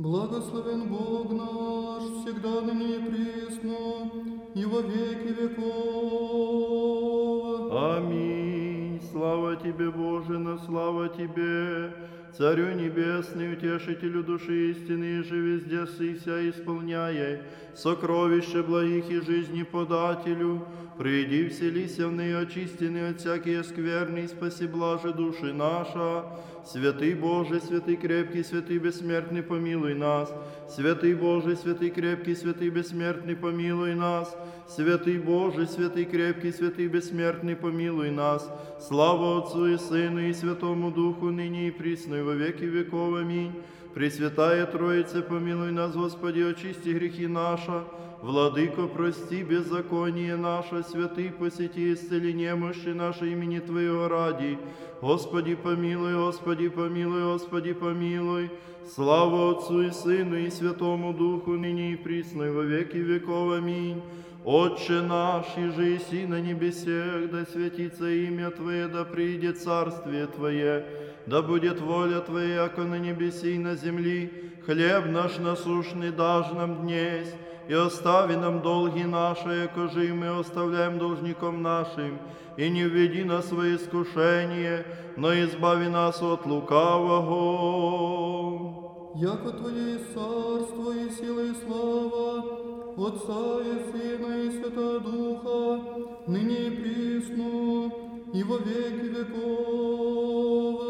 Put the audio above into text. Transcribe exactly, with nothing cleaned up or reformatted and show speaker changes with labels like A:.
A: Благословен Бог наш, всегда ныне и присно, и во веки веков.
B: Аминь. Слава Тебе, Боже, на слава Тебе, Царю Небесный, Утешителю души истины, и же везде сыся исполняя сокровище благих и жизни подателю. Приди, вселися в ныне очистенный от всякие скверны, и спаси блаже души наша. Святый Боже, святый крепкий, святый бессмертный, помилуй нас. Святый Боже, святый крепкий, святый бессмертный, помилуй нас. Святый Боже, святый крепкий, святый бессмертный, помилуй нас. Слава Отцу и Сыну и Святому Духу, ныне и присно, и во веки веков. Аминь. Пресвятая Троице, помилуй нас, Господи, очисти грехи наши. Владыко, прости беззаконие наше, святый, посети, исцели немощи наши имени Твоего ради. Господи, помилуй, Господи, помилуй, Господи, помилуй. Слава Отцу и Сыну и Святому Духу, ныне и присно, и во веки веков. Аминь. Отче наш, иже еси на небесех, да святится имя Твое, да придет царствие Твое, да будет воля Твоя, яко на небеси и на земли. Хлеб наш насущный дашь нам днесь, и остави нам долги наши, яко же и мы оставляем должником нашим, и не введи нас в свои искушения, но избави нас от лукавого.
A: Яко Твое есть царство и сила и слава, Отца и Сына и Святого Духа, ныне и присно, и во веки веков.